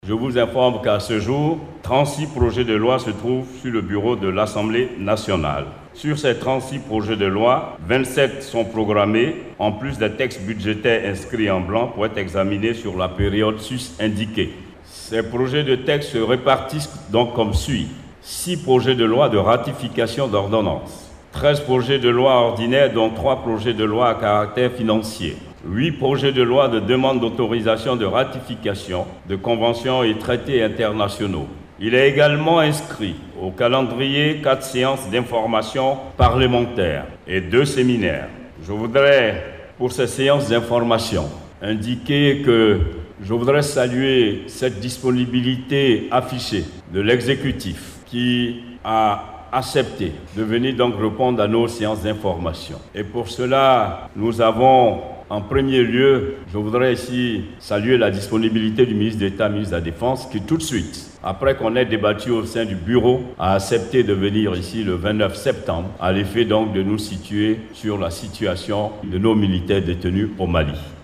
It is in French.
Je vous informe qu'à ce jour, 36 projets de loi se trouvent sur le bureau de l'Assemblée nationale. Sur ces 36 projets de loi, 27 sont programmés, en plus des textes budgétaires inscrits en blanc pour être examinés sur la période sus-indiquée. Ces projets de textes se répartissent donc comme suit. 6 projets de loi de ratification d'ordonnances, 13 projets de loi ordinaires dont 3 projets de loi à caractère financier, 8 projets de loi de demande d'autorisation de ratification de conventions et traités internationaux. Il est également inscrit au calendrier 4 séances d'information parlementaire et 2 séminaires. Je voudrais, pour ces séances d'information, indiquer que je voudrais saluer cette disponibilité affichée de l'exécutif qui a accepté de venir donc répondre à nos séances d'information. Et pour cela, nous avons en premier lieu, je voudrais ici saluer la disponibilité du ministre d'État, ministre de la Défense, qui tout de suite, après qu'on ait débattu au sein du bureau, a accepté de venir ici le 29 septembre, à l'effet donc de nous situer sur la situation de nos militaires détenus au Mali.